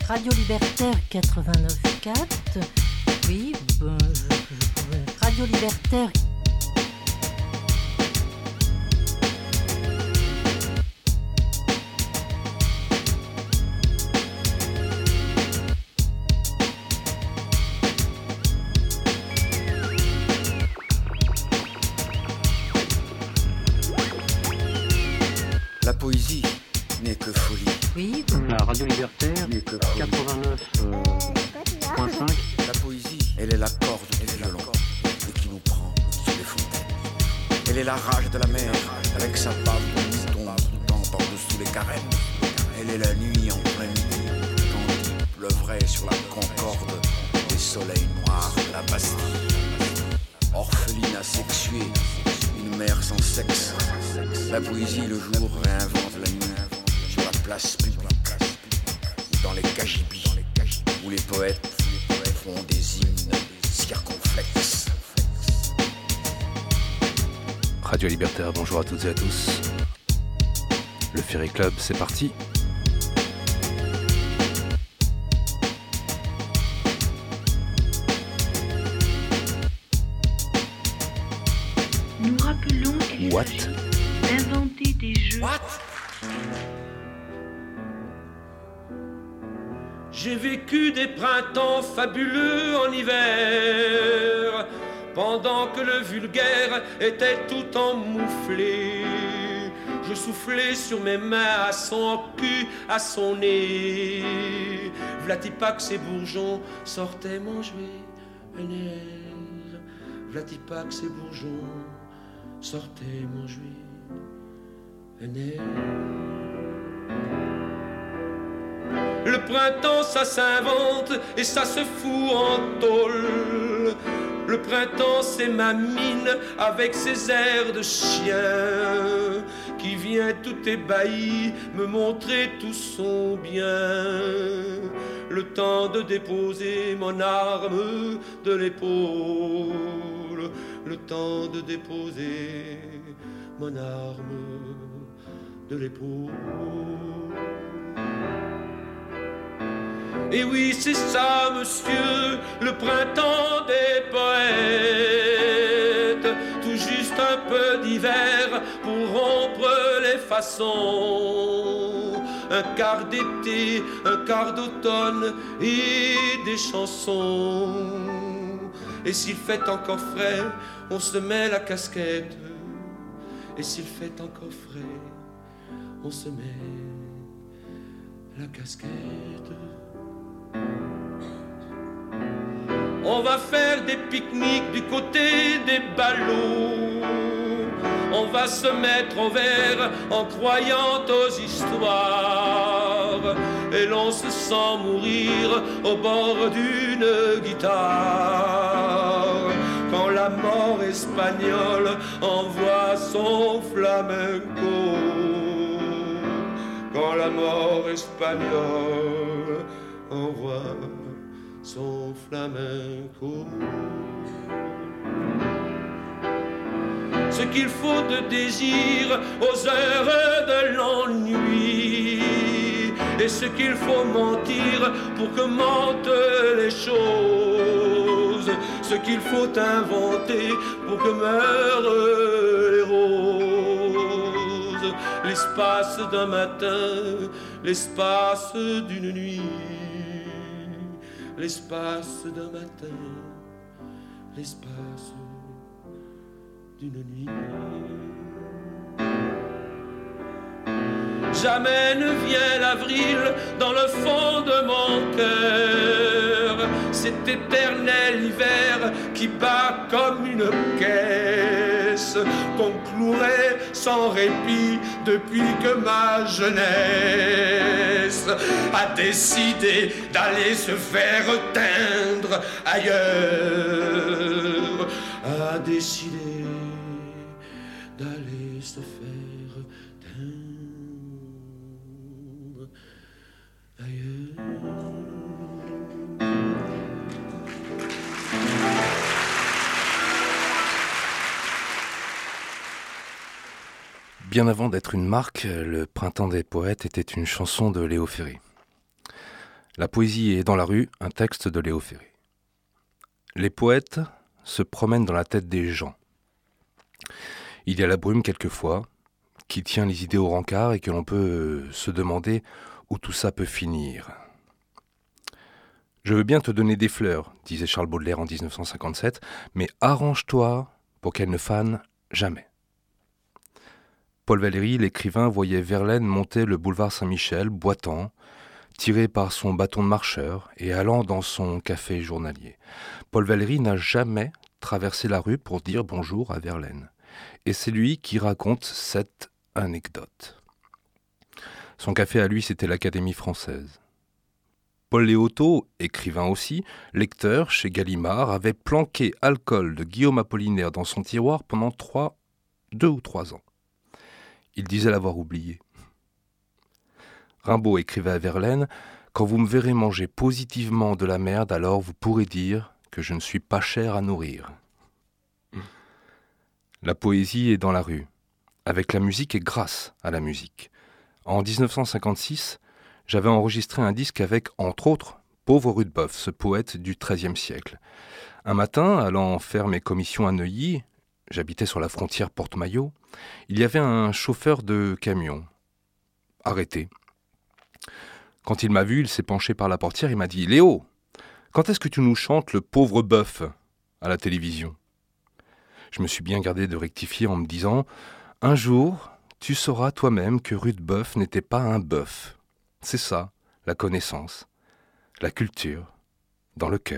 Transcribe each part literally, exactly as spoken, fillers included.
Radio Libertaire quatre-vingt-neuf virgule quatre. Oui, ben, je, je, Radio Libertaire. La poésie n'est que folie. Oui. La radio libertaire n'est que quatre-vingt-neuf virgule cinq. La poésie, elle est la corde du violon et qui nous prend sous les fontaines. Elle est la rage de la mer avec sa bave qui tombe tout le temps par-dessous les carènes. Elle est la nuit en pleine nuit quand il pleuvrait sur la Concorde des soleils noirs de la Bastille. Orpheline asexuée, une mère sans sexe. La poésie le jour réinvente la nuit sur la place publique, dans les cagibis, où les poètes font des hymnes circonflexes. Radio Libertaire, bonjour à toutes et à tous. Le Ferry Club, c'est parti. Nous rappelons qu'il What? s'agit d'inventer des jeux. What? J'ai vécu des printemps fabuleux en hiver, pendant que le vulgaire était tout emmouflé. Je soufflais sur mes mains à son cul, à son nez. Vlati pas que ces bourgeons sortaient mon jouet, un air. Vlati pas que ces bourgeons sortaient mon jouet, un air. Le printemps ça s'invente et ça se fout en tôle. Le printemps c'est ma mine avec ses airs de chien qui vient tout ébahi me montrer tout son bien. Le temps de déposer mon arme de l'épaule. Le temps de déposer mon arme de l'épaule. Et oui, c'est ça, monsieur, le printemps des poètes. Tout juste un peu d'hiver pour rompre les façons. Un quart d'été, un quart d'automne et des chansons. Et s'il fait encore frais, on se met la casquette. Et s'il fait encore frais, on se met la casquette. On va faire des pique-niques du côté des ballots. On va se mettre au vert en croyant aux histoires. Et l'on se sent mourir au bord d'une guitare. Quand la mort espagnole envoie son flamenco. Quand la mort espagnole envoie son flamenco. Ce qu'il faut de désir aux heures de l'ennui, et ce qu'il faut mentir pour que mentent les choses, ce qu'il faut inventer pour que meurent les roses, l'espace d'un matin, l'espace d'une nuit, l'espace d'un matin, l'espace d'une nuit. Jamais ne vient l'avril dans le fond de mon cœur, cet éternel hiver qui bat comme une caisse, qu'on clouerait sans répit depuis que ma jeunesse a décidé d'aller se faire teindre ailleurs, a décidé d'aller se faire teindre ailleurs. Bien avant d'être une marque, le Printemps des poètes était une chanson de Léo Ferré. La poésie est dans la rue, un texte de Léo Ferré. Les poètes se promènent dans la tête des gens. Il y a la brume quelquefois, qui tient les idées au rencard et que l'on peut se demander où tout ça peut finir. Je veux bien te donner des fleurs, disait Charles Baudelaire en dix-neuf cent cinquante-sept, mais arrange-toi pour qu'elles ne fanent jamais. Paul Valéry, l'écrivain, voyait Verlaine monter le boulevard Saint-Michel, boitant, tiré par son bâton de marcheur et allant dans son café journalier. Paul Valéry n'a jamais traversé la rue pour dire bonjour à Verlaine. Et c'est lui qui raconte cette anecdote. Son café à lui, c'était l'Académie française. Paul Léotot, écrivain aussi, lecteur chez Gallimard, avait planqué Alcool de Guillaume Apollinaire dans son tiroir pendant trois, deux ou trois ans. Il disait l'avoir oublié. Rimbaud écrivait à Verlaine « Quand vous me verrez manger positivement de la merde, alors vous pourrez dire que je ne suis pas cher à nourrir. » La poésie est dans la rue, avec la musique et grâce à la musique. En dix-neuf cent cinquante-six, j'avais enregistré un disque avec, entre autres, Pauvre Rudebeuf, ce poète du treizième siècle. Un matin, allant faire mes commissions à Neuilly, j'habitais sur la frontière Porte-Maillot, il y avait un chauffeur de camion, arrêté. Quand il m'a vu, il s'est penché par la portière et m'a dit « Léo, quand est-ce que tu nous chantes le pauvre bœuf à la télévision ?» Je me suis bien gardé de rectifier en me disant « Un jour, tu sauras toi-même que Rudebeuf n'était pas un bœuf. C'est ça, la connaissance, la culture, dans le cœur. »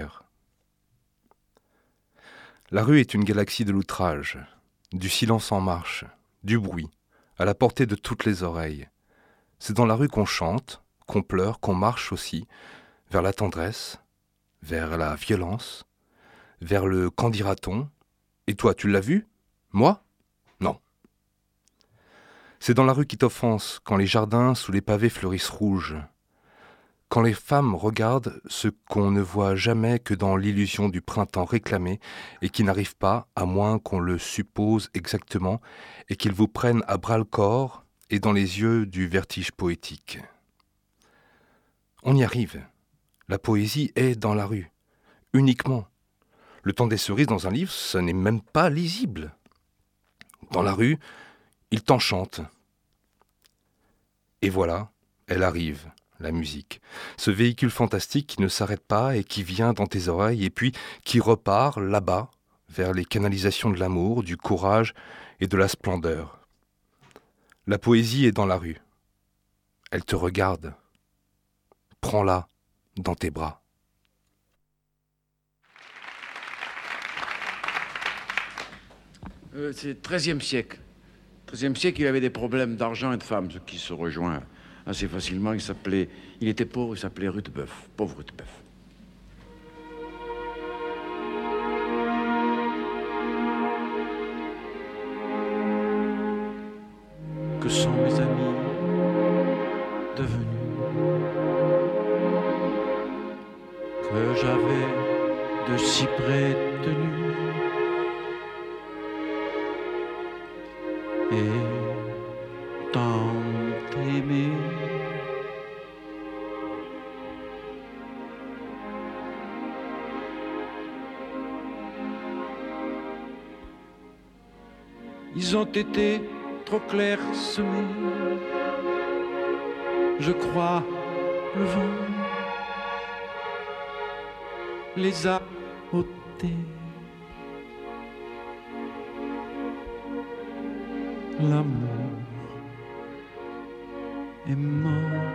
La rue est une galaxie de l'outrage, du silence en marche, du bruit, à la portée de toutes les oreilles. C'est dans la rue qu'on chante, qu'on pleure, qu'on marche aussi, vers la tendresse, vers la violence, vers le qu'en dira-t-on. Et toi, tu l'as vu? Moi? Non. C'est dans la rue qui t'offense, quand les jardins sous les pavés fleurissent rouges, quand les femmes regardent ce qu'on ne voit jamais que dans l'illusion du printemps réclamé et qui n'arrive pas, à moins qu'on le suppose exactement, et qu'ils vous prennent à bras-le-corps et dans les yeux du vertige poétique. On y arrive. La poésie est dans la rue, uniquement. Le temps des cerises dans un livre, ce n'est même pas lisible. Dans la rue, il t'enchante. Et voilà, elle arrive, la musique. Ce véhicule fantastique qui ne s'arrête pas et qui vient dans tes oreilles et puis qui repart là-bas, vers les canalisations de l'amour, du courage et de la splendeur. La poésie est dans la rue. Elle te regarde. Prends-la dans tes bras. Euh, c'est le treizième siècle. treizième siècle, il avait des problèmes d'argent et de femmes, ce qui se rejoint assez facilement. Il s'appelait, il était pauvre, il s'appelait Rudebeuf, pauvre Rudebeuf. Que sont mes amis devenus que j'avais de si près tenus et tant aimés. Ils ont été trop clairsemés, je crois, le vent les a ôtés. L'amour est mort.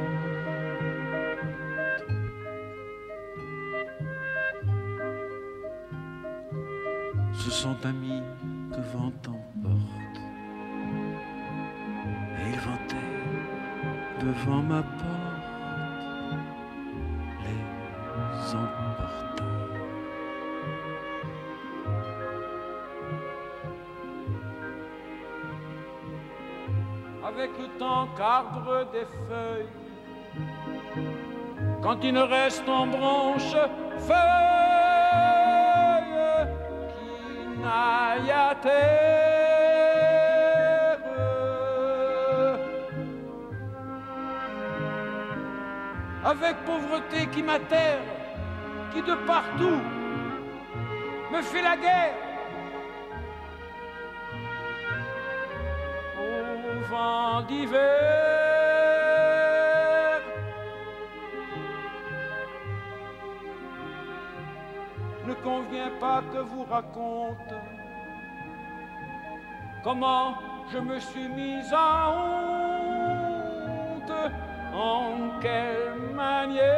Ce sont amis que vent emporte, et ils vantaient devant ma porte les emportant. Avec le temps qu'arbre des feuilles, quand il ne reste en branche feuille qui n'aille à terre, avec pauvreté qui m'atterre, qui de partout me fait la guerre. Au vent d'hiver, ne convient pas que vous raconte comment je me suis mise à honte, en quelle manière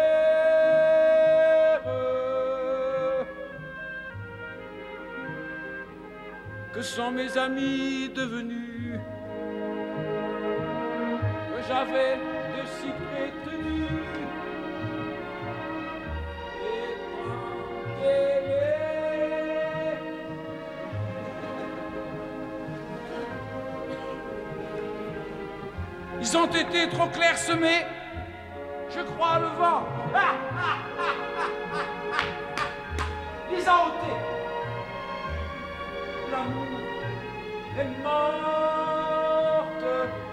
que sont mes amis devenus, que j'avais de si près tenus. Ils ont été trop clairsemés, je crois, le vent. Ah, ah, ah, ah, ah, ah. Les a ôtés. L'amour est morte.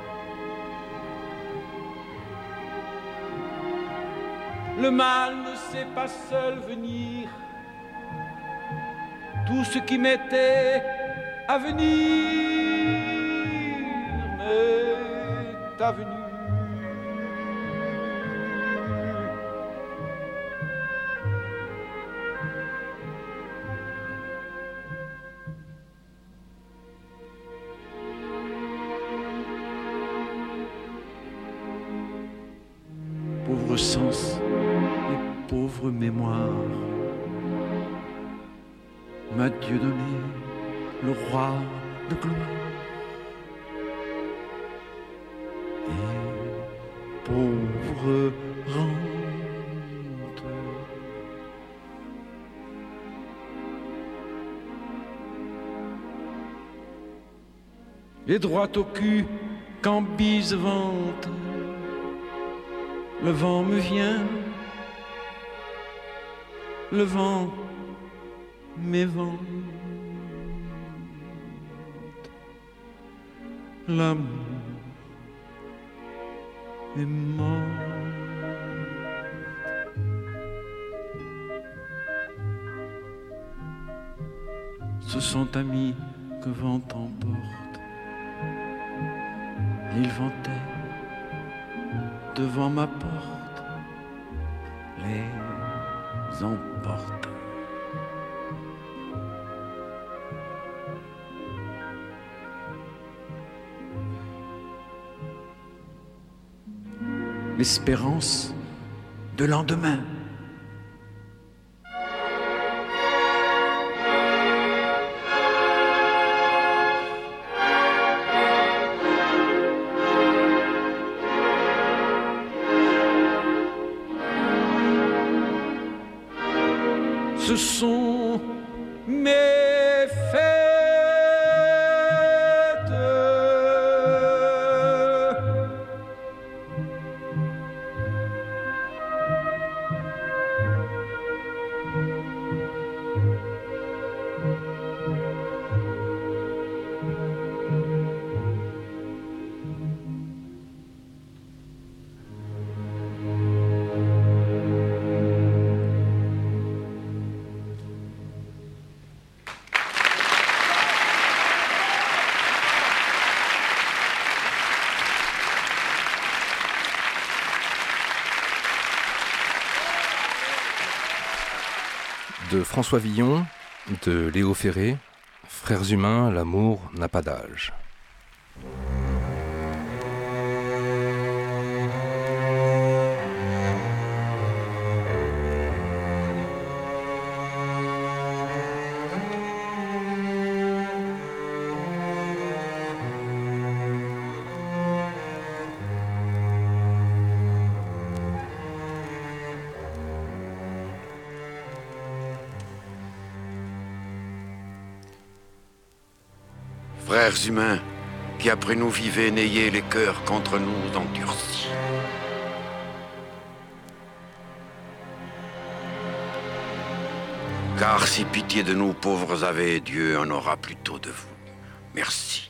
Le mal ne sait pas seul venir. Tout ce qui m'était à venir m'est avenu. Pauvre sens et pauvre mémoire, m'a Dieu donné le roi de gloire. Et pauvre rente, et droit au cul quand bise vente, le vent me vient, le vent m'évente. L'amour est mort. Ce sont amis que vent emporte. Ils vantaient devant ma porte, les emporte. L'espérance de lendemain. Ce sont mes fêtes. De François Villon, de Léo Ferré, Frères humains, l'amour n'a pas d'âge. Frères humains, qui après nous vivez, n'ayez les cœurs contre nous endurcis. Car si pitié de nous pauvres avez, Dieu en aura plutôt de vous. Merci.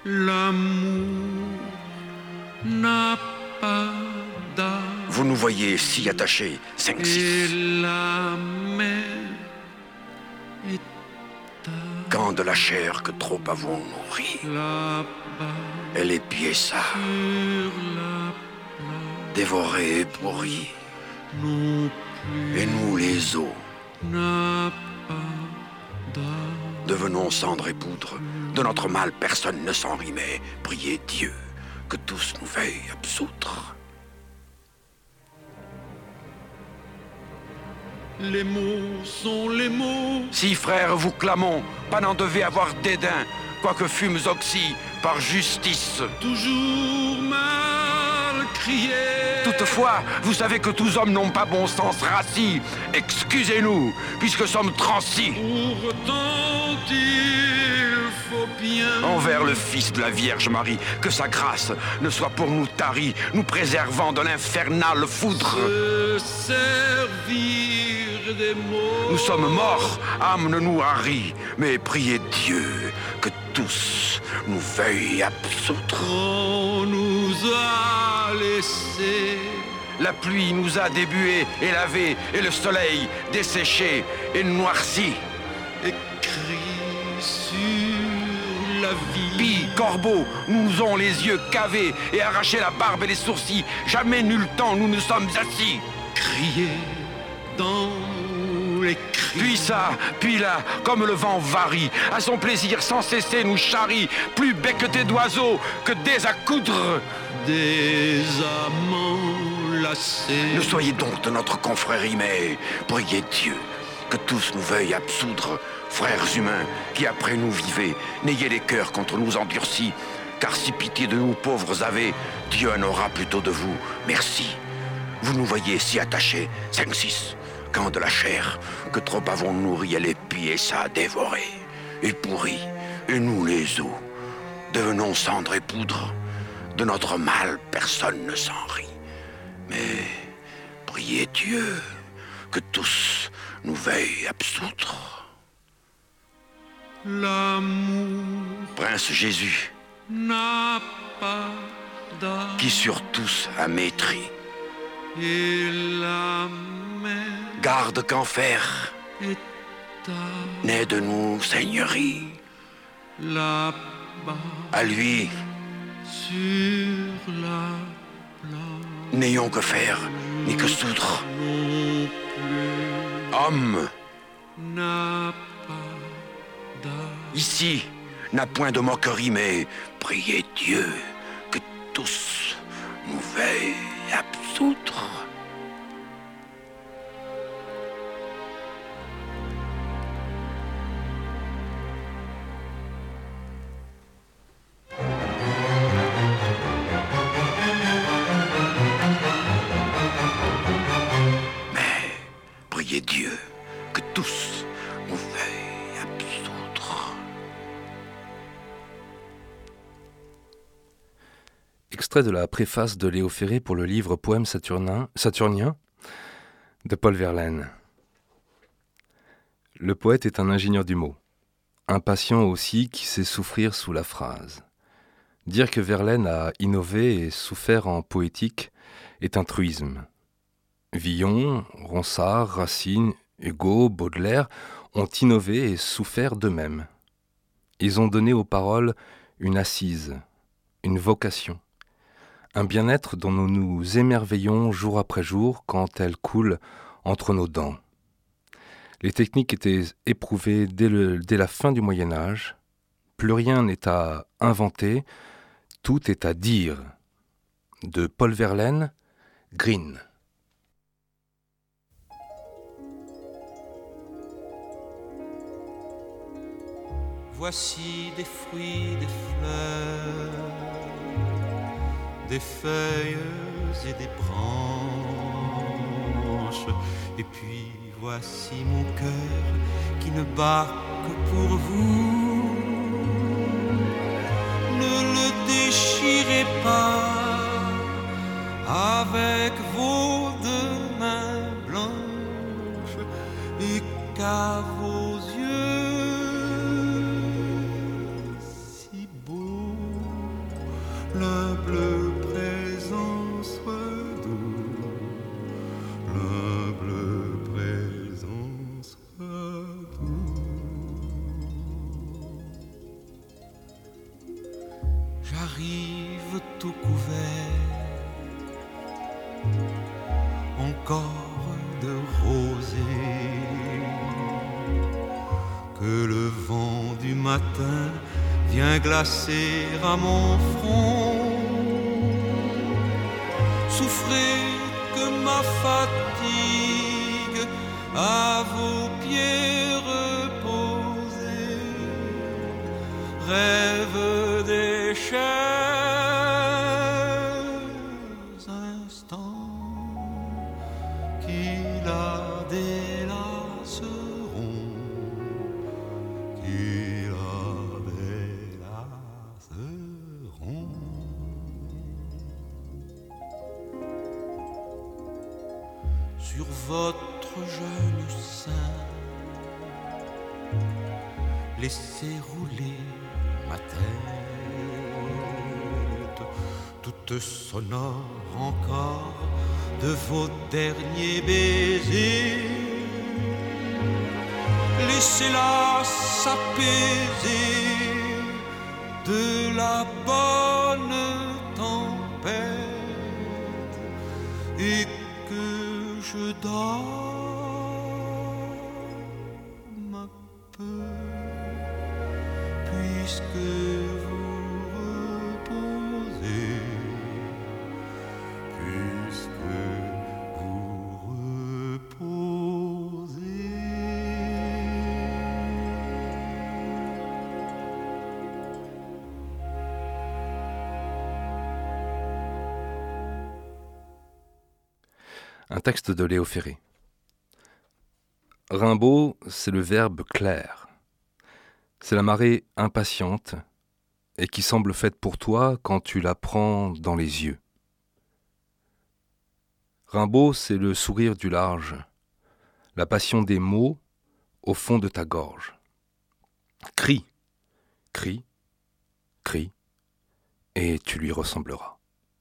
L'amour n'a pas d'âge. Vous nous voyez si attachés, cinq six. Et la mer est Quand de la chair que trop avons nourri, là-bas et les pieds ça, sur la dévorés et pourris, non et nous les os, n'a pas d'âge. devenons cendre et poudre. De notre mal, personne ne s'en rit, mais priez Dieu que tous nous veuillent absoudre. Les mots sont les mots. Si, frères, vous clamons, pas n'en devez avoir dédain, quoique fûmes oxy par justice. Toujours mal crié. Toutefois, vous savez que tous hommes n'ont pas bon sens rassis. Excusez-nous, puisque sommes transis. Pourtant il faut bien Envers le Fils de la Vierge Marie, que sa grâce ne soit pour nous tarie, nous préservant de l'infernale foudre. se servir des mots. Nous sommes morts, âme ne nous harit, mais priez Dieu que tous nous veuillent absoudre. On nous a laissé. La pluie nous a débués et lavés, et le soleil desséché et noirci. Écrit sur la vie. Pis, corbeaux, nous ont les yeux cavés et arraché la barbe et les sourcils. Jamais nul temps nous nous sommes assis. Crier dans les cris. Puis ça, puis là, comme le vent varie, à son plaisir sans cesser nous charrie, plus becquetés d'oiseaux que des à coudre. Des amants lassés. Ne soyez donc de notre confrérie, mais priez Dieu que tous nous veuillent absoudre. Frères humains, qui après nous vivez, n'ayez les cœurs contre nous endurcis, car si pitié de nous pauvres avez, Dieu en aura plutôt de vous. Merci. Vous nous voyez si attachés, cinq six, quand de la chair que trop avons nourri, elle épie et ça dévoré, et pourri, et nous les os, devenons cendre et poudre. De notre mal, personne ne s'en rit. Mais priez Dieu que tous nous veuillent absoudre. L'amour Prince Jésus, n'a pas d'âge. qui sur tous a maîtris, Et la mer garde qu'enfer est n'est de nous seigneurie. là-bas À lui, sur la n'ayons que faire, ni que soudre. non plus Homme, n'a pas d'âge. ici, n'a point de moquerie, mais priez Dieu que tous nous veuillent absoudre. Mais priez Dieu que tous nous veuillent absoudre. Extrait de la préface de Léo Ferré pour le livre Poèmes saturnin, saturnien de Paul Verlaine. Le poète est un ingénieur du mot, un patient aussi qui sait souffrir sous la phrase. Dire que Verlaine a innové et souffert en poétique est un truisme. Villon, Ronsard, Racine, Hugo, Baudelaire ont innové et souffert d'eux-mêmes. Ils ont donné aux paroles une assise, une vocation, un bien-être dont nous nous émerveillons jour après jour quand elles coulent entre nos dents. Les techniques étaient éprouvées dès, le, dès la fin du Moyen-Âge. Plus rien n'est à inventer, tout est à dire. De Paul Verlaine, Green. Voici des fruits, des fleurs, des feuilles et des branches. Et puis voici mon cœur qui ne bat que pour vous. Ne le déchirez pas avec vos deux mains blanches et qu'à vos yeux si beaux arrive tout couvert, encore de rosée, que le vent du matin vient glacer à mon front. Souffrez que ma fatigue à vos pieds reposés rêve des chers instants qui la délaceront, qui la délaceront. Sur votre jeune sein, laissez rouler ma tête, toute sonore encore de vos derniers baisers. Laissez-la s'apaiser de la bonne tempête et que je dorme un peu, puisque vous reposez, puisque vous reposez. Un texte de Léo Ferré. Rimbaud, c'est le verbe clair. C'est la marée impatiente et qui semble faite pour toi quand tu la prends dans les yeux. Rimbaud, c'est le sourire du large, la passion des mots au fond de ta gorge. Crie, crie, crie, et tu lui ressembleras.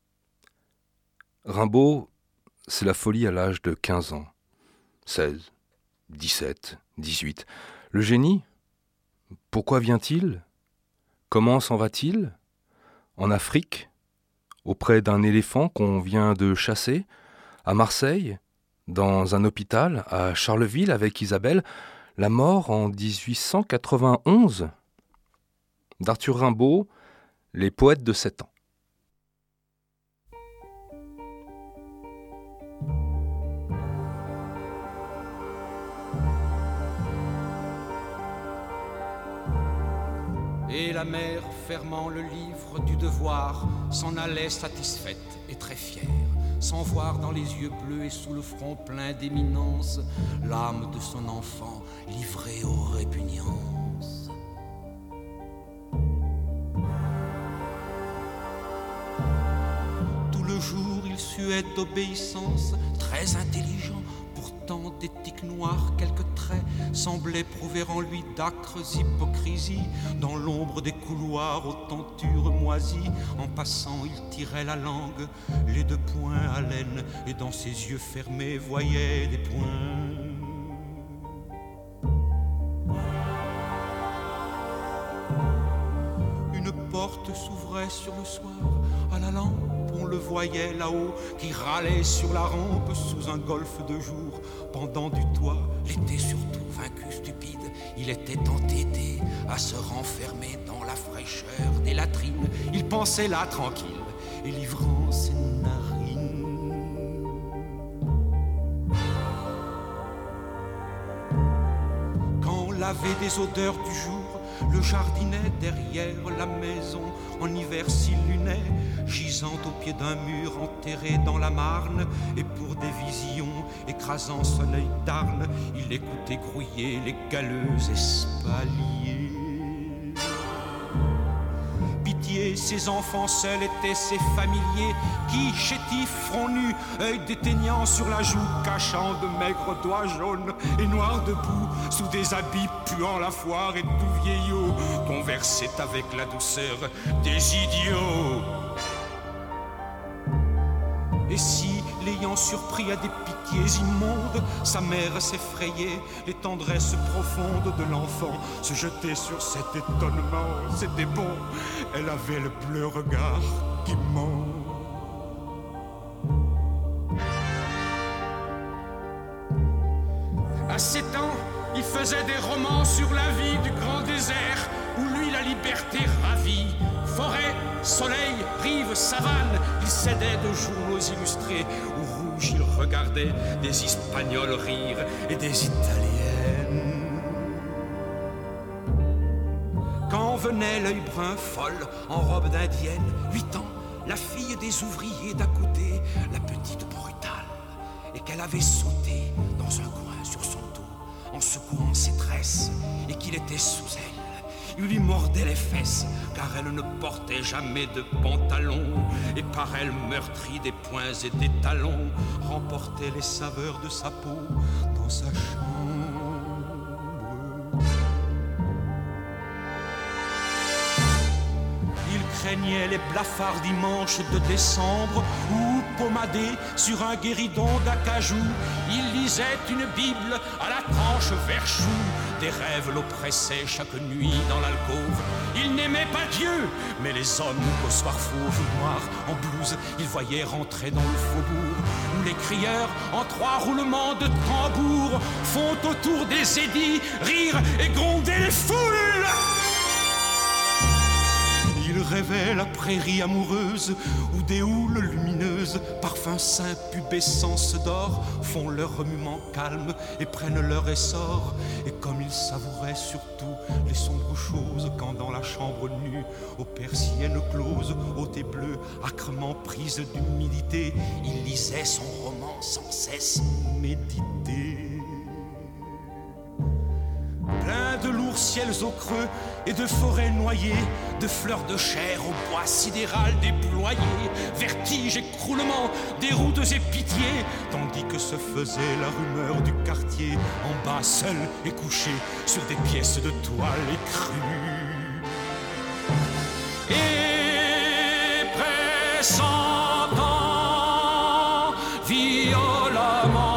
Rimbaud, c'est la folie à l'âge de quinze ans, seize, dix-sept, dix-huit. Le génie, pourquoi vient-il? Comment s'en va-t-il? En Afrique, auprès d'un éléphant qu'on vient de chasser, à Marseille, dans un hôpital, à Charleville avec Isabelle, la mort en dix-huit cent quatre-vingt-onze d'Arthur Rimbaud, Les poètes de sept ans. Et la mère, fermant le livre du devoir, s'en allait satisfaite et très fière, sans voir dans les yeux bleus et sous le front plein d'éminence l'âme de son enfant livrée aux répugnances. Tout le jour, il suait d'obéissance, très intelligent. Pourtant, des tics noirs, quelques traits semblaient prouver en lui d'âcres hypocrisies. Dans l'ombre des couloirs aux tentures moisies, en passant, il tirait la langue, les deux poings à laine, et dans ses yeux fermés voyait des points. Une porte s'ouvrait sur le soir, à la lampe. On le voyait là-haut, qui râlait sur la rampe sous un golfe de jour, pendant du toit. L'été surtout, vaincu, stupide, il était entêté à se renfermer dans la fraîcheur des latrines. Il pensait là, tranquille, et livrant ses narines. Quand on lavait des odeurs du jour, le jardinet derrière la maison, en hiver s'illuminait, gisant au pied d'un mur enterré dans la marne. Et pour des visions, écrasant son œil d'arne, il écoutait grouiller les galeux espaliers. Pitié, ses enfants seuls étaient ses familiers, qui, chétifs, front nu, œil déteignant sur la joue, cachant de maigres doigts jaunes et noirs debout, sous des habits puant la foire et tout vieillot, conversaient avec la douceur des idiots. Et si, l'ayant enfant surpris à des pitiés immondes. Sa mère s'effrayait, les tendresses profondes de l'enfant se jetaient sur cet étonnement. C'était bon, elle avait le bleu regard qui ment. À sept ans, il faisait des romans sur la vie du grand désert, où lui la liberté ravit. Forêt, soleil, rive, savane, il cédait de journaux illustrés, où rouge il regardait des Espagnols rire et des Italiennes. Quand venait l'œil brun folle, en robe d'indienne, huit ans, la fille des ouvriers d'à côté, la petite brutale, et qu'elle avait sauté dans un coin sur son dos, en secouant ses tresses, et qu'il était sous elle. Il lui mordait les fesses, car elle ne portait jamais de pantalon, et par elle meurtrie des poings et des talons, remportait les saveurs de sa peau dans sa chambre. Il craignait les blafards dimanches de décembre, où, pommadé sur un guéridon d'acajou, il lisait une Bible à la tranche vert chou. Des rêves l'oppressaient chaque nuit dans l'alcôve. Il n'aimait pas Dieu, mais les hommes qu'au soir fauve noir en blouse, il voyait rentrer dans le faubourg, où les crieurs, en trois roulements de tambour, font autour des édits rire et gronder les foules. Il rêvait la prairie amoureuse, où des houles lumineuses, parfums sains, pubescence d'or, font leur remuement calme et prennent leur essor. Et comme il savourait surtout les sombres choses, quand dans la chambre nue, aux persiennes closes, haute et bleue, âcrement prise d'humidité, il lisait son roman sans cesse méditer. Plein de lourds ciels au creux et de forêts noyées, de fleurs de chair au bois sidéral déployé, vertige, écroulement, déroutes et pitié, tandis que se faisait la rumeur du quartier, en bas seul et couché sur des pièces de toile écrues. Et pressentant violemment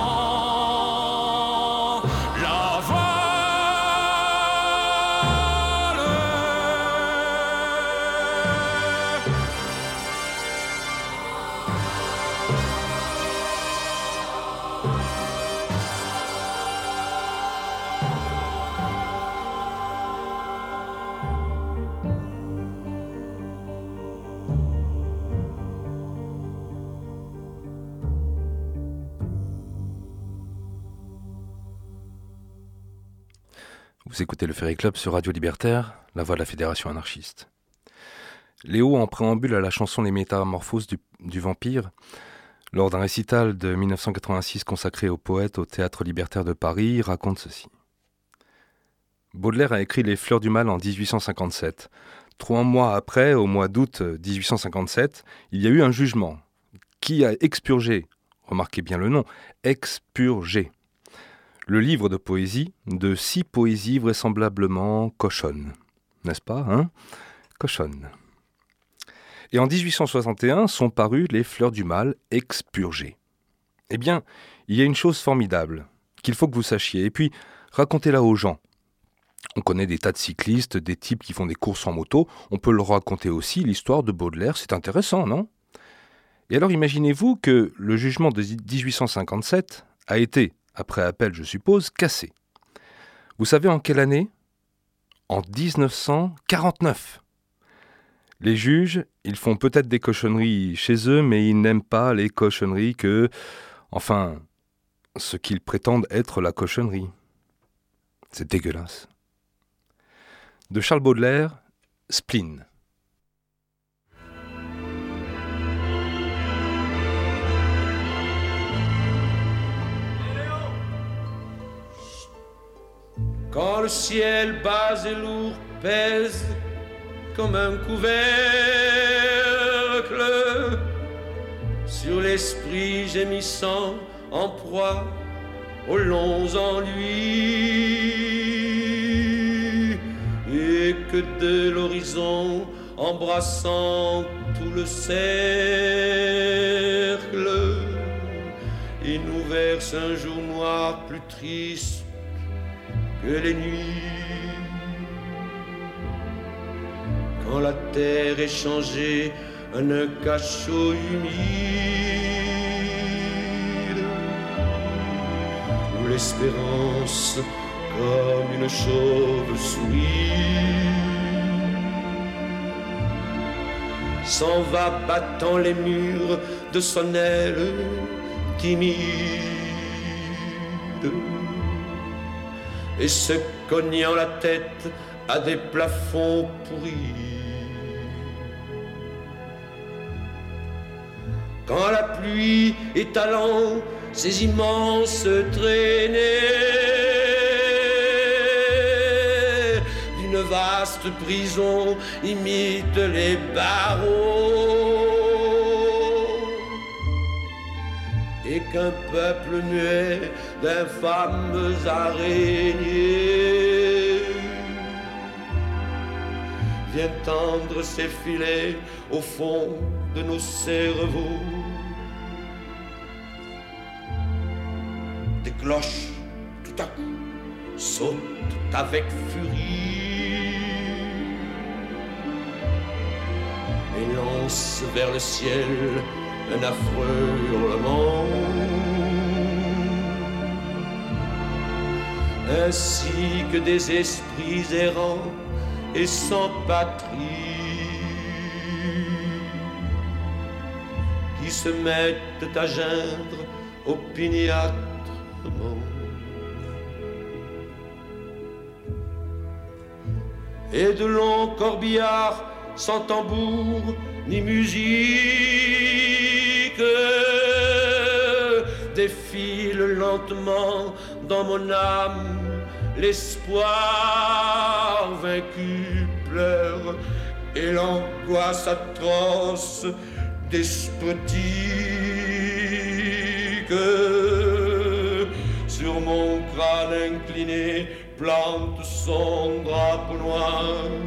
Vous écoutez le Ferry Club sur Radio Libertaire, la voix de la Fédération anarchiste. Léo, en préambule à la chanson Les Métamorphoses du, du vampire, lors d'un récital de dix-neuf cent quatre-vingt-six consacré au poète au Théâtre Libertaire de Paris, raconte ceci. Baudelaire a écrit Les Fleurs du Mal en dix-huit cent cinquante-sept. Trois mois après, au mois d'août dix-huit cent cinquante-sept, il y a eu un jugement qui a expurgé, remarquez bien le nom, expurgé, le livre de poésie de six poésies vraisemblablement cochonnes. N'est-ce pas, hein ? Cochonnes. Et en dix-huit cent soixante et un sont parues Les Fleurs du Mal expurgées. Eh bien, il y a une chose formidable qu'il faut que vous sachiez, et puis racontez-la aux gens. On connaît des tas de cyclistes, des types qui font des courses en moto, on peut leur raconter aussi l'histoire de Baudelaire, c'est intéressant, non ? Et alors imaginez-vous que le jugement de dix-huit cent cinquante-sept a été, après appel je suppose, cassé. Vous savez en quelle année ? En dix-neuf cent quarante-neuf. Les juges, ils font peut-être des cochonneries chez eux, mais ils n'aiment pas les cochonneries que... Enfin, ce qu'ils prétendent être la cochonnerie. C'est dégueulasse. De Charles Baudelaire, Spleen. Quand le ciel bas et lourd pèse comme un couvercle sur l'esprit gémissant en proie aux longs ennuis, et que de l'horizon embrassant tout le cercle il nous verse un jour noir plus triste que les nuits. Quand la terre est changée en un cachot humide, où l'espérance comme une chauve-souris s'en va battant les murs de son aile timide et se cognant la tête à des plafonds pourris. Quand la pluie étalant ses immenses traînées d'une vaste prison imite les barreaux et qu'un peuple muet d'infâmes araignées vient tendre ses filets au fond de nos cerveaux. Des cloches, tout à coup, sautent avec furie et lancent vers le ciel un affreux hurlement, ainsi que des esprits errants et sans patrie qui se mettent à geindre opiniâtrement. Et de longs corbillards sans tambour ni musique défilent lentement dans mon âme. L'espoir vaincu pleure et l'angoisse atroce despotique sur mon crâne incliné plante son drapeau noir.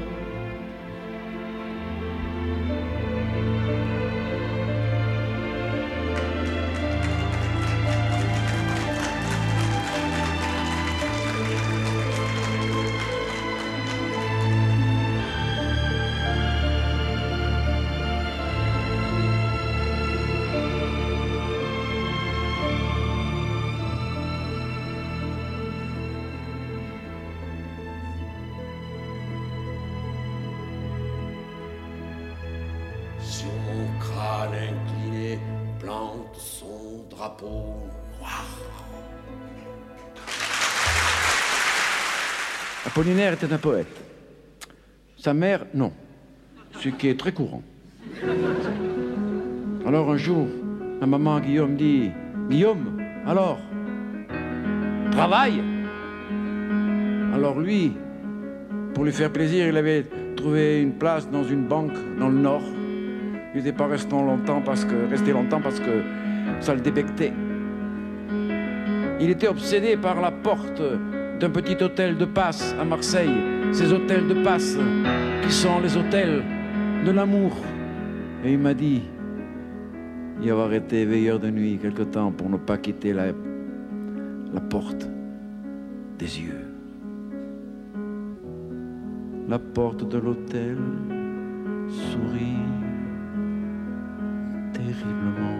Apollinaire était un poète. Sa mère, non. Ce qui est très courant. Alors un jour, ma maman Guillaume dit « Guillaume, alors, travaille !» Alors lui, pour lui faire plaisir, il avait trouvé une place dans une banque dans le Nord. Il n'était pas resté longtemps parce que, resté longtemps parce que ça le débectait. Il était obsédé par la porte d'un petit hôtel de passe à Marseille. Ces hôtels de passe qui sont les hôtels de l'amour. Et il m'a dit y avoir été veilleur de nuit quelque temps pour ne pas quitter la, la porte des yeux. La porte de l'hôtel sourit terriblement.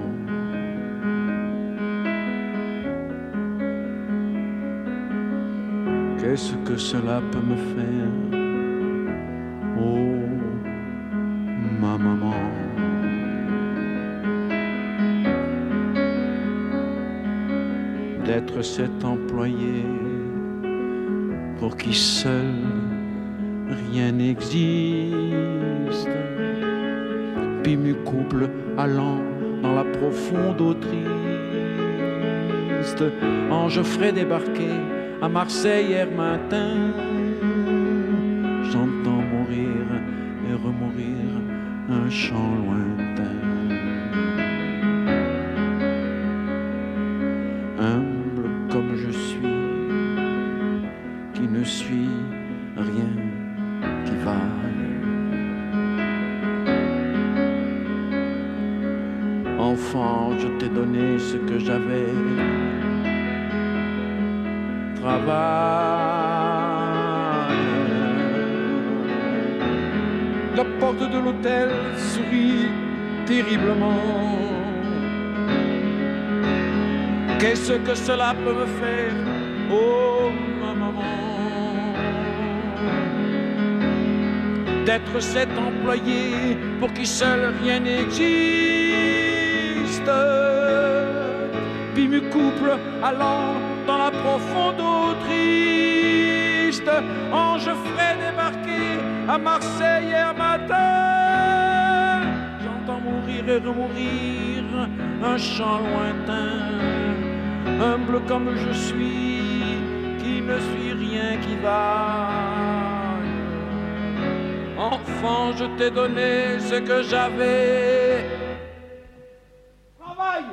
Qu'est-ce que cela peut me faire, oh, ma maman? D'être cet employé pour qui seul rien n'existe, puis mu couple allant dans la profonde eau triste, ange frais débarqué à Marseille hier matin, j'entends mourir et remourir un chant lointain. Humble comme je suis, qui ne suis rien qui vaille, Enfant, je t'ai donné ce que j'avais. Travail. La porte de l'hôtel sourit terriblement. Qu'est-ce que cela peut me faire, oh ma maman, d'être cet employé pour qui seul rien n'existe. Puis me couple allant dans la profonde eau triste, ange frais débarqué à Marseille hier matin. J'entends mourir et remourir un chant lointain, humble comme je suis, qui ne suis rien qui vaille. Enfant, je t'ai donné ce que j'avais. Travaille!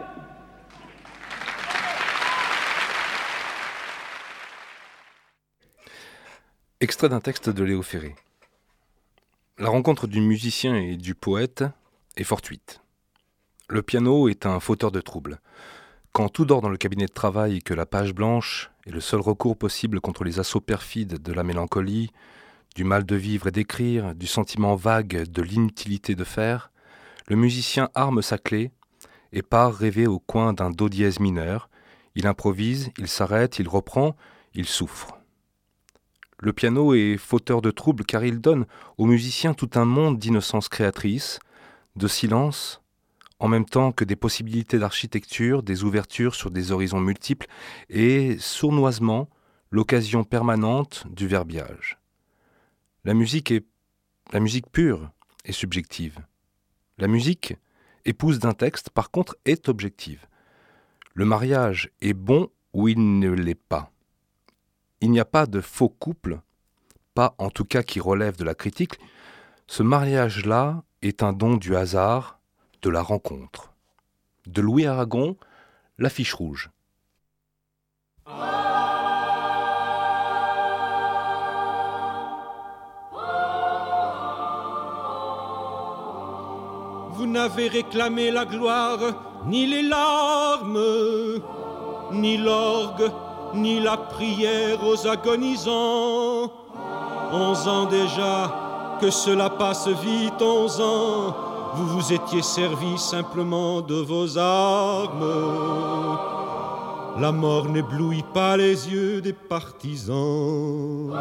Extrait d'un texte de Léo Ferré. La rencontre du musicien et du poète est fortuite. Le piano est un fauteur de troubles. Quand tout dort dans le cabinet de travail et que la page blanche est le seul recours possible contre les assauts perfides de la mélancolie, du mal de vivre et d'écrire, du sentiment vague de l'inutilité de faire, le musicien arme sa clé et part rêver au coin d'un do dièse mineur. Il improvise, il s'arrête, il reprend, il souffre. Le piano est fauteur de troubles car il donne au musicien tout un monde d'innocence créatrice, de silence, en même temps que des possibilités d'architecture, des ouvertures sur des horizons multiples et, sournoisement, l'occasion permanente du verbiage. La musique est, la musique pure est subjective. La musique, épouse d'un texte, par contre, est objective. Le mariage est bon ou il ne l'est pas. Il n'y a pas de faux couple, pas en tout cas qui relève de la critique. Ce mariage-là est un don du hasard, de la rencontre. De Louis Aragon, L'affiche rouge. Vous n'avez réclamé la gloire, ni les larmes, ni l'orgue, ni la prière aux agonisants. Onze ans déjà, que cela passe vite, onze ans, vous vous étiez servi simplement de vos armes. La mort n'éblouit pas les yeux des partisans.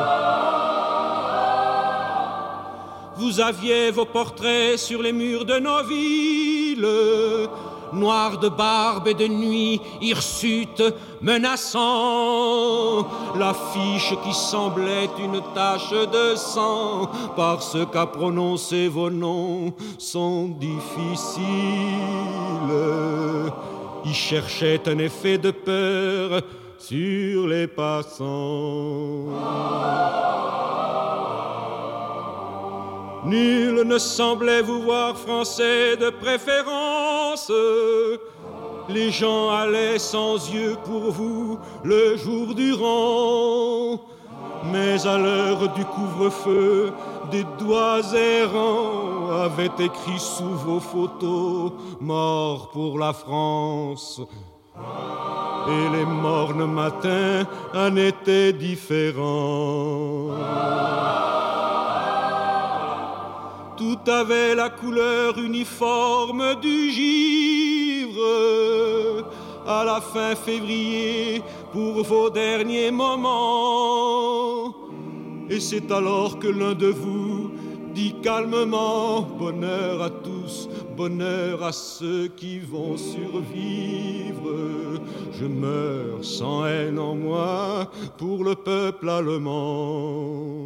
Vous aviez vos portraits sur les murs de nos villes, noirs de barbe et de nuit, hirsutes menaçants. L'affiche qui semblait une tache de sang, parce qu'à prononcer vos noms sont difficiles. Ils cherchaient un effet de peur sur les passants. Nul ne semblait vous voir français de préférence. Les gens allaient sans yeux pour vous le jour durant. Mais à l'heure du couvre-feu, des doigts errants avaient écrit sous vos photos « Mort pour la France ». Et les mornes matins en étaient différents. Tout avait la couleur uniforme du givre. À la fin février, pour vos derniers moments. Et c'est alors que l'un de vous dit calmement: bonheur à tous, bonheur à ceux qui vont survivre. Je meurs sans haine en moi pour le peuple allemand.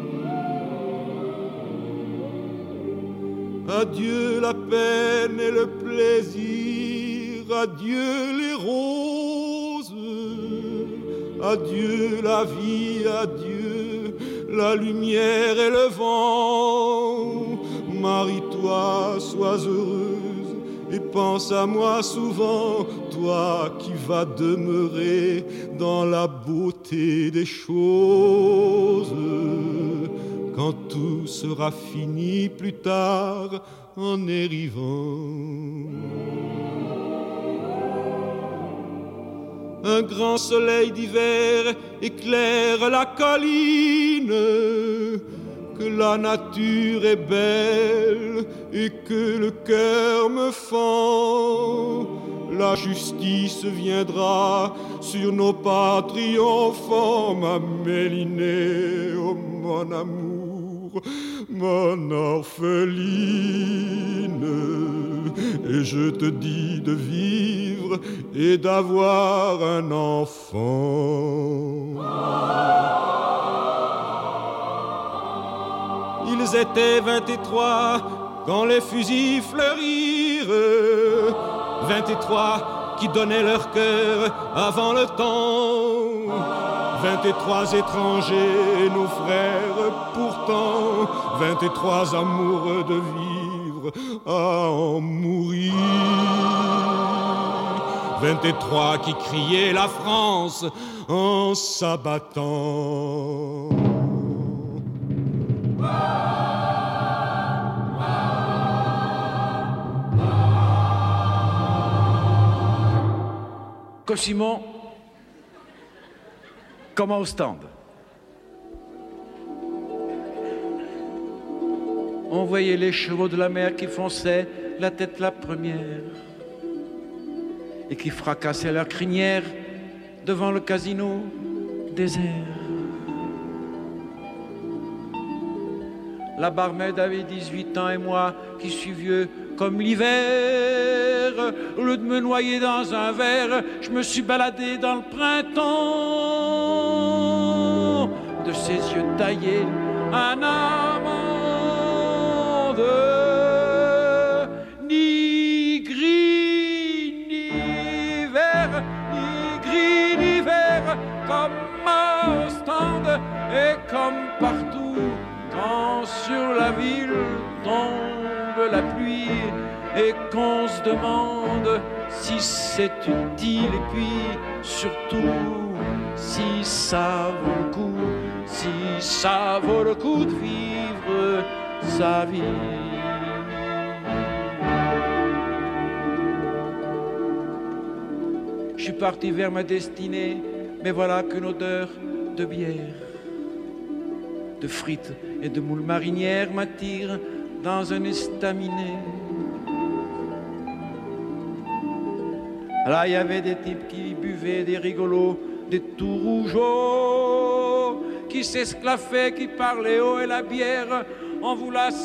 Adieu la peine et le plaisir, adieu les roses, adieu la vie, adieu la lumière et le vent. Marie-toi, sois heureuse et pense à moi souvent, toi qui vas demeurer dans la beauté des choses. Quand tout sera fini plus tard en érivant. Un grand soleil d'hiver éclaire la colline, que la nature est belle et que le cœur me fend. La justice viendra sur nos pas triomphants, ma Mélinée, oh mon amour, mon orpheline. Et je te dis de vivre et d'avoir un enfant. Ils étaient vingt-trois quand les fusils fleurirent, vingt-trois qui donnaient leur cœur avant le temps, vingt-trois étrangers, nos frères pourtant, vingt-trois amoureux de vivre à en mourir, vingt-trois qui criaient la France en s'abattant. Que Simon, comme au stand. On voyait les chevaux de la mer qui fonçaient la tête la première et qui fracassaient leur crinière devant le casino désert. La barmaid avait dix-huit ans et moi, qui suis vieux comme l'hiver, au lieu de me noyer dans un verre, je me suis baladé dans le printemps. De ses yeux taillés, un amande, ni gris ni vert, ni gris ni vert, comme au stand et comme partout. Quand sur la ville tombe la pluie et qu'on se demande si c'est utile et puis surtout si ça vaut le coup, si ça vaut le coup de vivre sa vie. Je suis parti vers ma destinée, mais voilà qu'une odeur de bière, de frites et de moules marinières m'attire dans un estaminet. Là, il y avait des types qui buvaient, des rigolos, des tout rougeaux, qui s'esclaffaient, qui parlaient haut et la bière, on vous la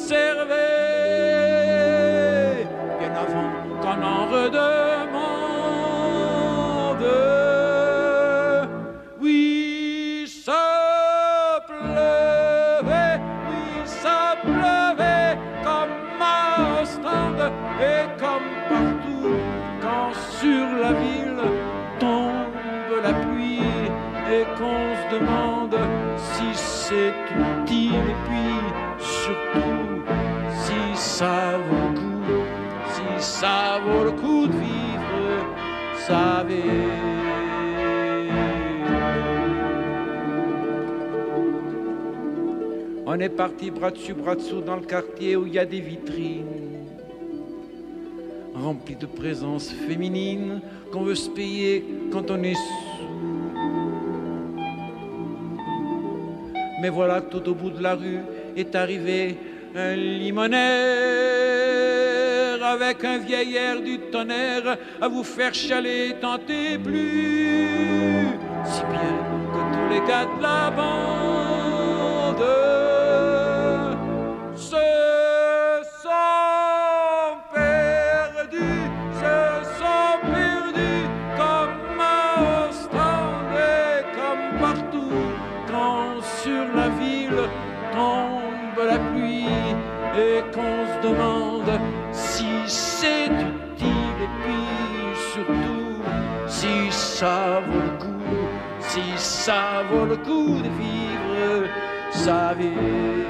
servait bien avant qu'on en redemande. Oui, ça pleuvait, oui, ça pleuvait comme au stand et comme partout. Quand sur la ville tombe la pluie et qu'on se demande si c'est utile et puis surtout si ça vaut le coup, si ça vaut le coup de vivre sa vie. On est parti bras dessus bras dessous dans le quartier où il y a des vitrines rempli de présences féminines qu'on veut se payer quand on est sous. Mais voilà, tout au bout de la rue est arrivé un limonaire avec un vieil air du tonnerre à vous faire chialer, tentez plus, si bien que tous les gars de la bande se et qu'on se demande si c'est utile et puis surtout si ça vaut le coup, si ça vaut le coup de vivre sa vie.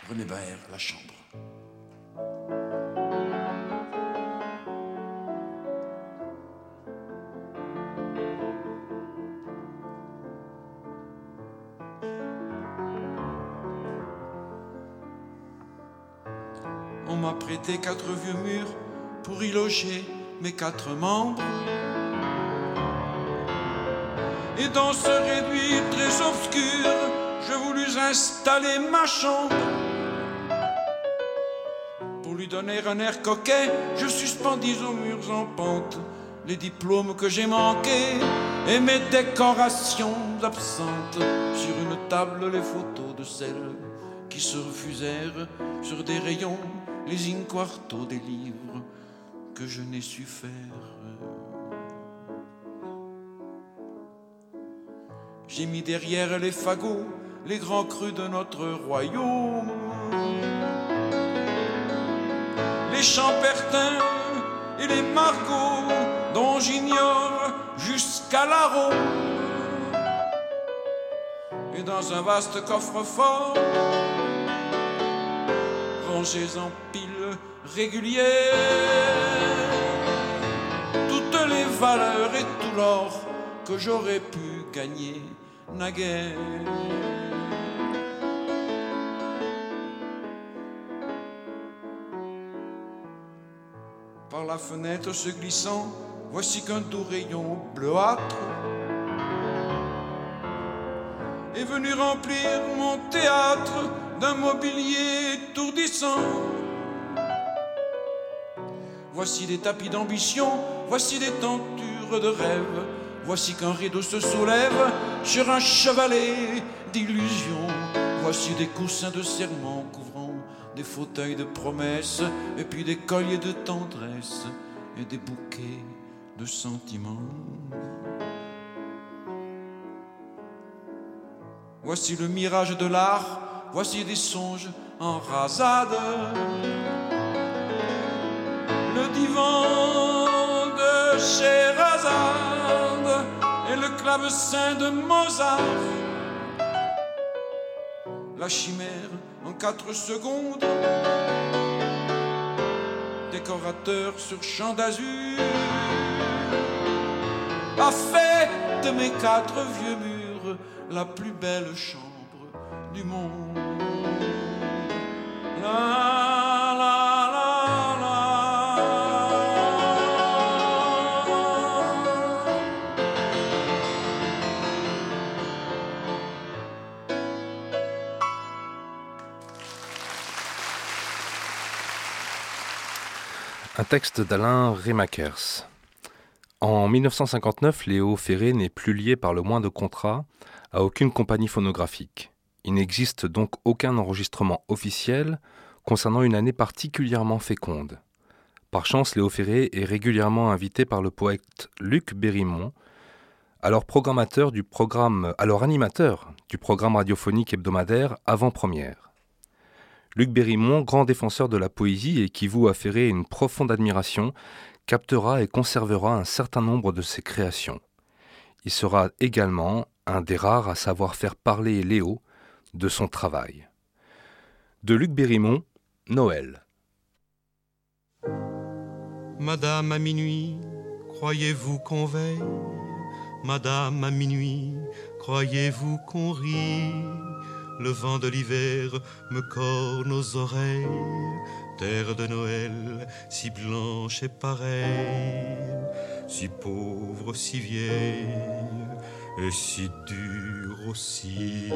La chambre. m'a prêté quatre vieux murs pour y loger mes quatre membres. Et dans ce réduit très obscur, je voulus installer ma chambre. Pour lui donner un air coquet, je suspendis aux murs en pente les diplômes que j'ai manqués et mes décorations absentes. Sur une table, les photos de celles qui se refusèrent. Sur des rayons, les in-quarto des livres que je n'ai su faire. J'ai mis derrière les fagots les grands crus de notre royaume, les champertins et les margots dont j'ignore jusqu'à l'arôme. Et dans un vaste coffre-fort, rangés en piles régulières, toutes les valeurs et tout l'or que j'aurais pu gagner naguère. Par la fenêtre se glissant, voici qu'un doux rayon bleuâtre est venu remplir mon théâtre d'un mobilier étourdissant. Voici des tapis d'ambition, voici des tentures de rêve. Voici qu'un rideau se soulève sur un chevalet d'illusions. Voici des coussins de serment couvrant des fauteuils de promesses, et puis des colliers de tendresse et des bouquets de sentiments. Voici le mirage de l'art, voici des songes en rasade. Le divan de Scheherazade et le clavecin de Mozart. La chimère en quatre secondes, décorateur sur champ d'azur, a fait de mes quatre vieux murs la plus belle chambre du monde. La, la, la, la. Un texte d'Alain Remakers. En mille neuf cent cinquante-neuf, Léo Ferré n'est plus lié par le moindre contrat à aucune compagnie phonographique. Il n'existe donc aucun enregistrement officiel concernant une année particulièrement féconde. Par chance, Léo Ferré est régulièrement invité par le poète Luc Bérimont, alors programmateur du programme, alors animateur du programme radiophonique hebdomadaire Avant-Première. Luc Bérimont, grand défenseur de la poésie et qui voue à Ferré une profonde admiration, captera et conservera un certain nombre de ses créations. Il sera également un des rares à savoir faire parler Léo de son travail. De Luc Bérimont, Noël. Madame, à minuit, croyez-vous qu'on veille? Madame, à minuit, croyez-vous qu'on rit? Le vent de l'hiver me corne aux oreilles. Terre de Noël, si blanche et pareille, si pauvre, si vieille, et si dure aussi.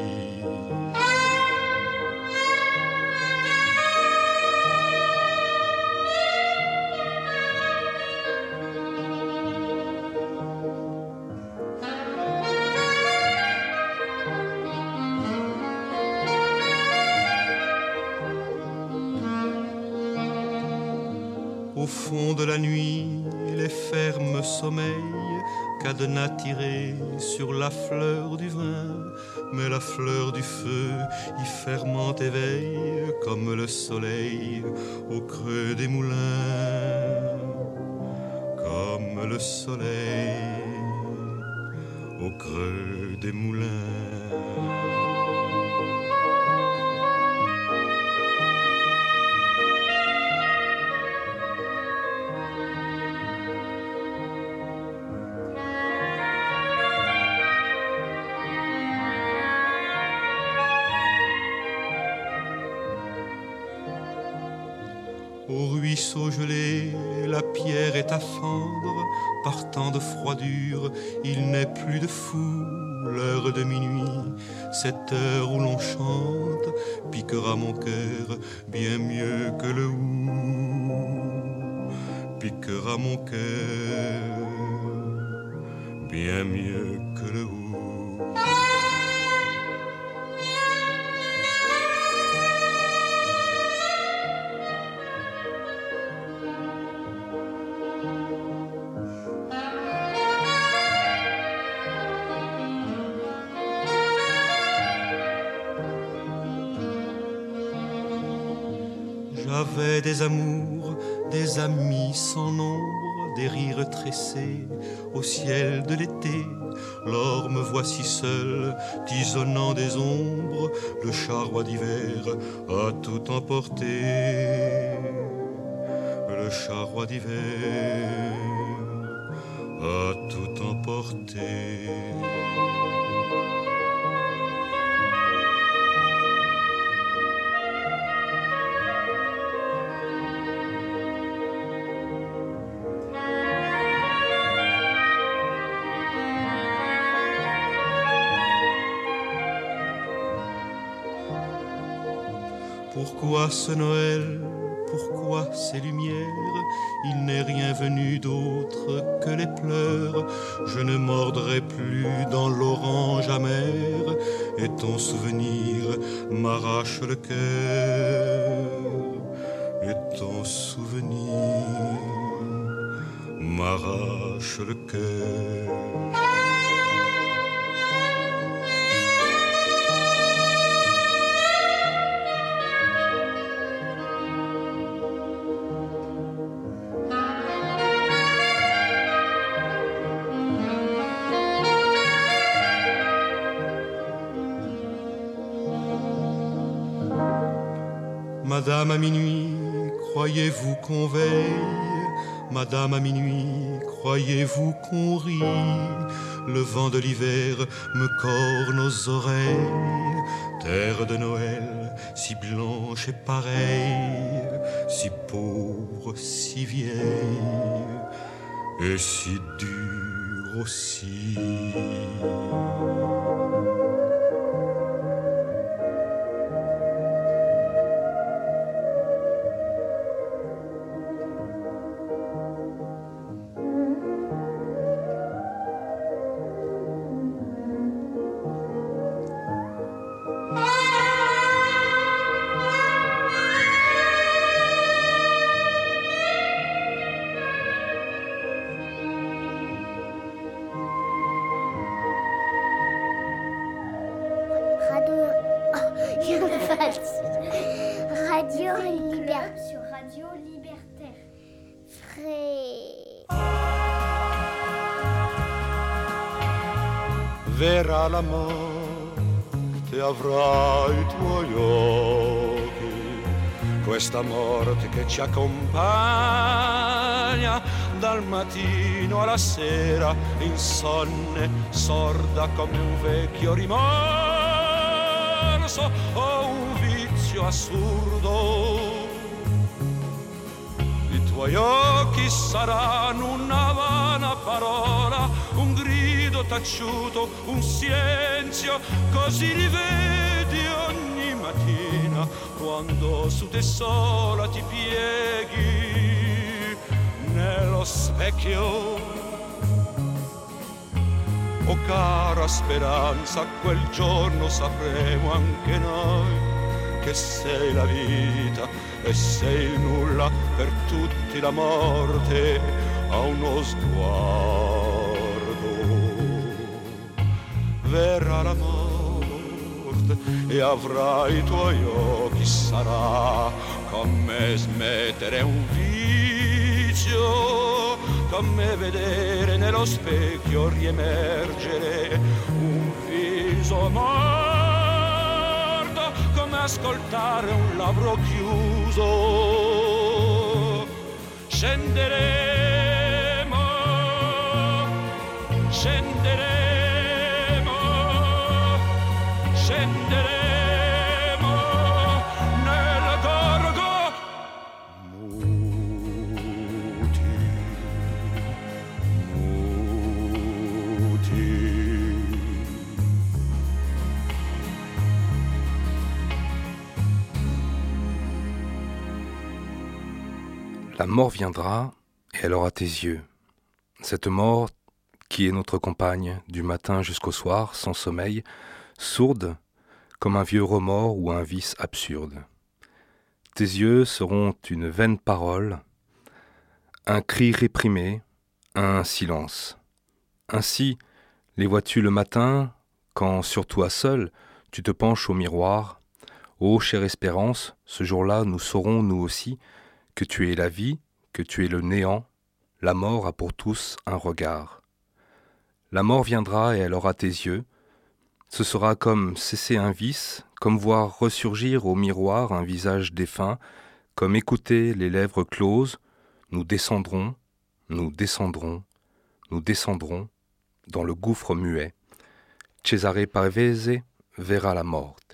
Au fond de la nuit, les fermes sommeillent, cadenas tirés sur la fleur du vin. Mais la fleur du feu y fermente éveille, comme le soleil au creux des moulins. Comme le soleil au creux des moulins. Au ruisseau gelé, la pierre est à fendre. Par tant de froidure, il n'est plus de fou. L'heure de minuit, cette heure où l'on chante, piquera mon cœur bien mieux que le hou. Piquera mon cœur bien mieux que le hou. J'avais des amours, des amis sans nombre, des rires tressés au ciel de l'été. Lors me voici seul, tisonnant des ombres, le charroi d'hiver a tout emporté. Le charroi d'hiver a tout emporté. Pourquoi ce Noël, pourquoi ces lumières? Il n'est rien venu d'autre que les pleurs. Je ne mordrai plus dans l'orange amer, et ton souvenir m'arrache le cœur. Et ton souvenir m'arrache le cœur. Madame à minuit, croyez-vous qu'on veille? Madame à minuit, croyez-vous qu'on rit? Le vent de l'hiver me corne aux oreilles. Terre de Noël, si blanche et pareille, si pauvre, si vieille, et si dure aussi. Radio Libertaire. Sur Radio Libertaire. Frais. Verrà la morte, avrà i tuoi occhi, questa morte che ci accompagna dal mattino alla sera, insonne, sorda come un vecchio rimorso o un vizio assurdo. I tuoi occhi saranno una vana parola, un grido taciuto, un silenzio, così li vedi ogni mattina quando su te sola ti pieghi nello specchio. Oh cara speranza, quel giorno sapremo anche noi che sei la vita e sei il nulla, per tutti la morte ha uno sguardo. Verrà la morte e avrai i tuoi occhi, sarà come smettere un vizio, come vedere nello specchio riemergere un viso morto, come ascoltare un labbro chiuso. Scenderemo, scenderemo, scenderemo nel gorgo La mort viendra et elle aura tes yeux. Cette mort qui est notre compagne du matin jusqu'au soir, sans sommeil, sourde comme un vieux remords ou un vice absurde. Tes yeux seront une vaine parole, un cri réprimé, un silence. Ainsi, les vois-tu le matin, quand sur toi seul, tu te penches au miroir. Ô chère espérance, ce jour-là, nous saurons, nous aussi, que tu es la vie, que tu es le néant. La mort a pour tous un regard. La mort viendra et elle aura tes yeux. Ce sera comme cesser un vice, comme voir ressurgir au miroir un visage défunt, comme écouter les lèvres closes. Nous descendrons, nous descendrons, nous descendrons dans le gouffre muet. Cesare Pavese verra la morte.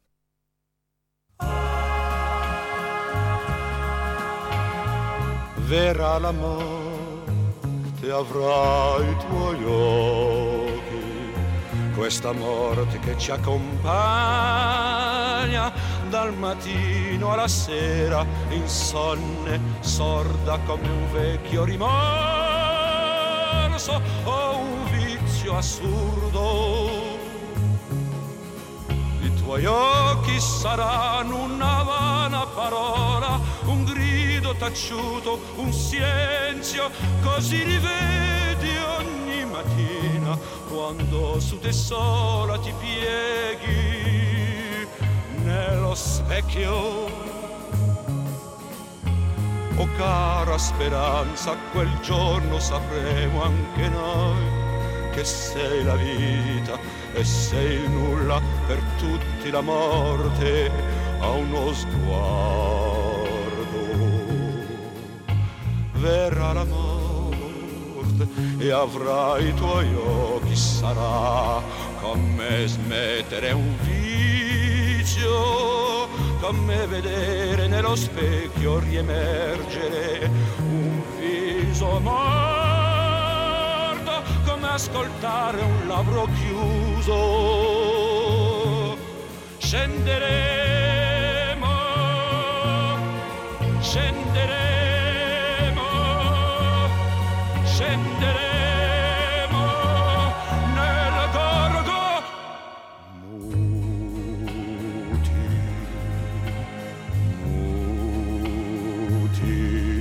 Verrà la morte, avrà i tuoi occhi, questa morte che ci accompagna dal mattino alla sera, insonne, sorda come un vecchio rimorso o un vizio assurdo. I tuoi occhi saranno una vana parola, un grido taciuto, un silenzio, così rivedi ogni mattina quando su te sola ti pieghi nello specchio. Oh cara speranza, quel giorno sapremo anche noi che sei la vita e sei il nulla, per tutti la morte ha uno sguardo. Verrà la morte e avrà i tuoi occhi, sarà come smettere un vizio, come vedere nello specchio riemergere un viso morto, come ascoltare un labbro chiuso. Scenderemo, scenderemo, scenderemo nel gorgo muti, muti.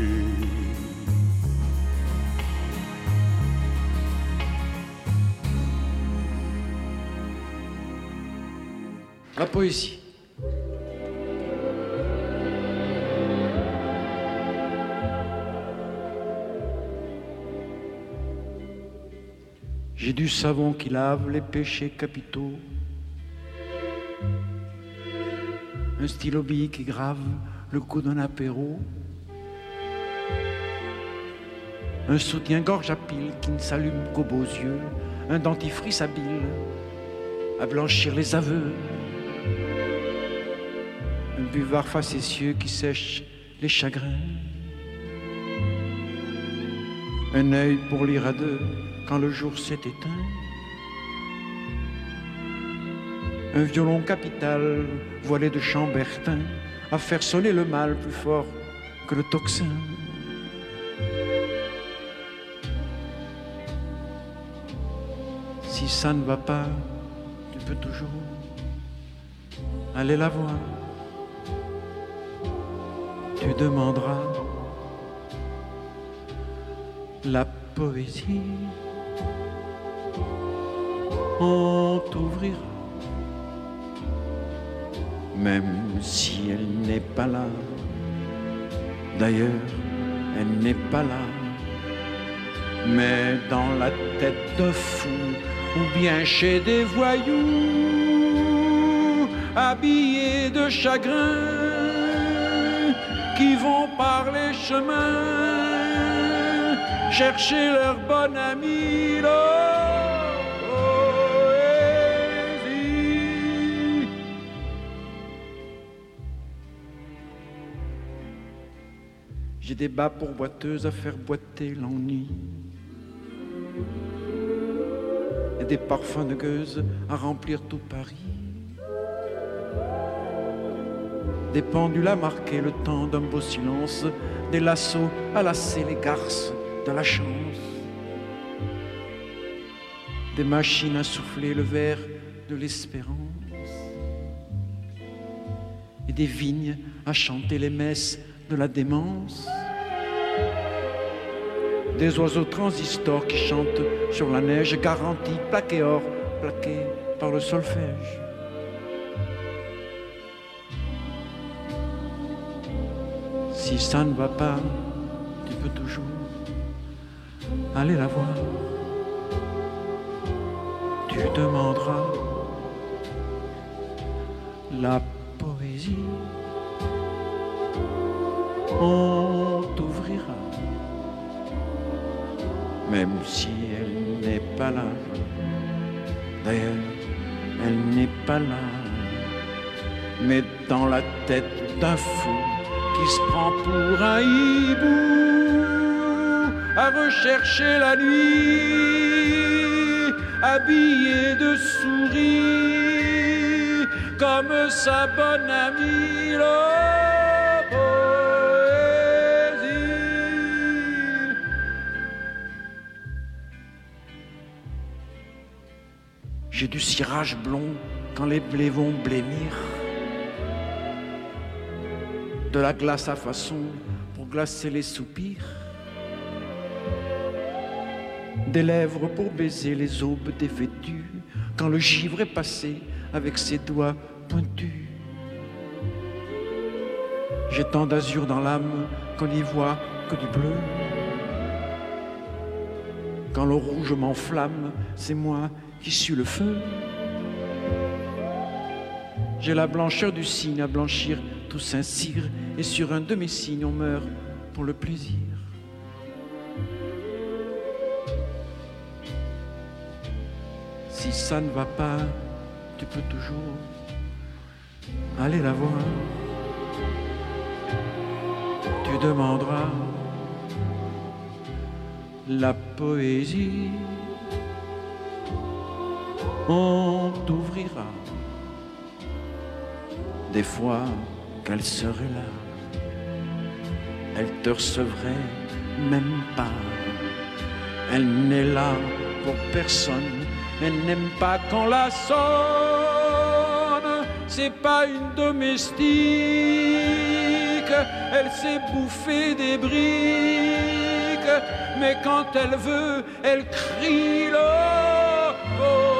La poésie. J'ai du savon qui lave les péchés capitaux, un stylo bille qui grave le coup d'un apéro, un soutien-gorge à pile qui ne s'allume qu'aux beaux yeux, un dentifrice habile à blanchir les aveux, un buvard facétieux qui sèche les chagrins, un œil pour lire à deux quand le jour s'est éteint, un violon capital voilé de chambertin à faire sonner le mal plus fort que le tocsin. Si ça ne va pas, tu peux toujours aller la voir. Tu demanderas la poésie, on t'ouvrira, même si elle n'est pas là. D'ailleurs, elle n'est pas là, mais dans la tête de fou, ou bien chez des voyous, habillés de chagrin, qui vont par les chemins chercher leur bon ami, la poésie. J'ai des bas pour boiteuses à faire boiter l'ennui, et des parfums de gueuse à remplir tout Paris. des pendules à marquer le temps d'un beau silence, des lassos à lasser les garces de la chance, des machines à souffler le verre de l'espérance, et des vignes à chanter les messes de la démence, des oiseaux transistors qui chantent sur la neige, garantie, plaqué or, plaqué par le solfège. Si ça ne va pas, tu peux toujours aller la voir. Tu demanderas la poésie, on t'ouvrira, même si elle n'est pas là. D'ailleurs, elle n'est pas là, mais dans la tête d'un fou qui se prend pour un hibou, à rechercher la nuit, habillé de souris, comme sa bonne amie la poésie. J'ai du cirage blond quand les blés vont blêmir, de la glace à façon pour glacer les soupirs, des lèvres pour baiser les aubes dévêtues, quand le givre est passé avec ses doigts pointus. J'ai tant d'azur dans l'âme qu'on n'y voit que du bleu. Quand le rouge m'enflamme, c'est moi qui suis le feu. J'ai la blancheur du cygne à blanchir tout Saint-Cyr, et sur un de mes signes on meurt pour le plaisir. Si ça ne va pas, tu peux toujours aller la voir. Tu demanderas la poésie, on t'ouvrira. Des fois qu'elle serait là, elle te recevrait même pas. Elle n'est là pour personne, elle n'aime pas qu'on la sonne. C'est pas une domestique, elle sait bouffer des briques, mais quand elle veut, elle crie la poésie.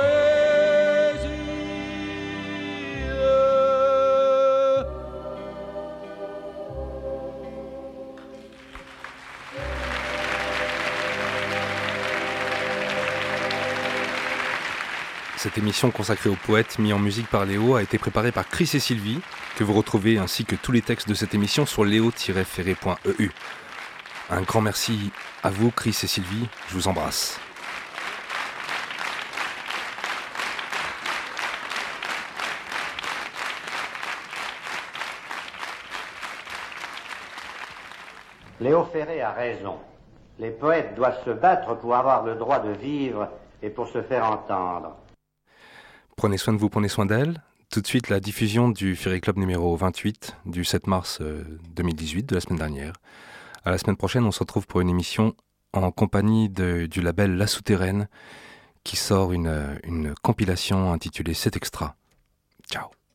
Cette émission consacrée aux poètes mis en musique par Léo a été préparée par Chris et Sylvie, que vous retrouvez ainsi que tous les textes de cette émission sur léo tiret ferré point e u. Un grand merci à vous Chris et Sylvie, je vous embrasse. Léo Ferré a raison. Les poètes doivent se battre pour avoir le droit de vivre et pour se faire entendre. Prenez soin de vous, prenez soin d'elle. Tout de suite, la diffusion du Ferry Club numéro vingt-huit du sept mars deux mille dix-huit, de la semaine dernière. À la semaine prochaine, on se retrouve pour une émission en compagnie de, du label La Souterraine qui sort une, une compilation intitulée sept Extra. Ciao.